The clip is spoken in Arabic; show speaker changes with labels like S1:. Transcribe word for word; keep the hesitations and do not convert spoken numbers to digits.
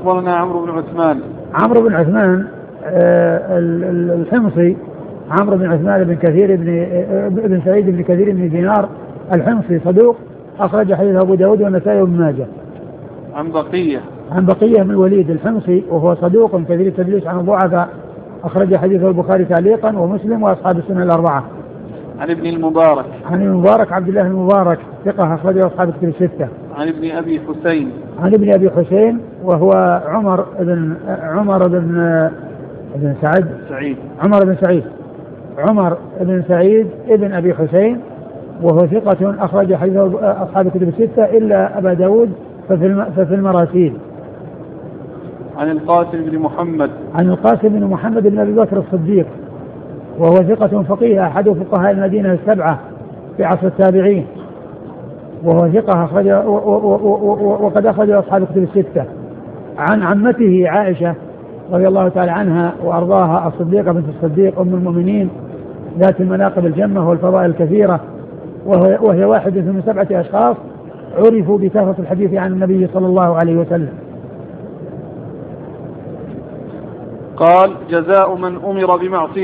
S1: أخبرنا عمرو بن عثمان.
S2: عمرو بن عثمان آه الحمصي، عمرو بن عثمان بن كثير بن ابن سعيد بن كثير بن دينار الحمصي صدوق، أخرج حديث أبو داود والنسائي وابن ماجه.
S1: عن بقية
S2: عن بقية من الوليد الحمصي وهو صدوق كثير التدليس عن الضعفاء، أخرج حديثه البخاري تعليقا ومسلم وأصحاب السنة الأربعة.
S1: عن ابن المبارك.
S2: عن المبارك عبد الله المبارك ثقة، أخرجه أصحاب الكتب الستة.
S1: عن ابن أبي حسين.
S2: عن ابن أبي حسين وهو عمر بن عمر بن بن سعد
S1: سعيد
S2: عمر بن سعيد عمر بن سعيد ابن أبي حسين، وهو ثقة أخرج حديثه أصحاب الكتب الستة إلا أبا داود ففي المراسيل.
S1: عن القاسم بن محمد.
S2: عن القاسم بن محمد بن أبي بكر الصديق، وهو ثقة فقيه أحد فقهاء المدينة السبعة في عصر التابعين، وهو ثقة أخرج وقد أخرج أصحاب الكتب الستة. عن عمته عائشة رضي الله تعالى عنها وأرضاها الصديقة بنت الصديق أم المؤمنين ذات المناقب الجمة والفضائل الكثيرة، وهي واحدة من سبعة أشخاص عرفوا بكثرة الحديث عن النبي صلى الله عليه وسلم.
S1: قال: جزاء من أمر بمعصية